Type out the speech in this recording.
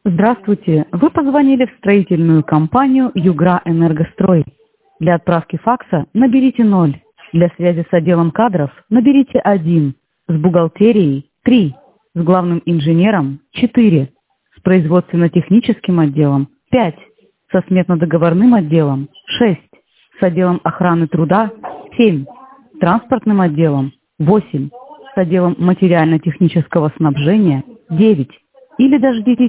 Здравствуйте. Вы позвонили в строительную компанию «Югра Энергострой». Для отправки факса наберите 0. Для связи с отделом кадров наберите 1. С бухгалтерией 3. С главным инженером 4. С производственно-техническим отделом 5. Со сметно-договорным отделом 6. С отделом охраны труда 7. С транспортным отделом 8. С отделом материально-технического снабжения 9. Или дождитесь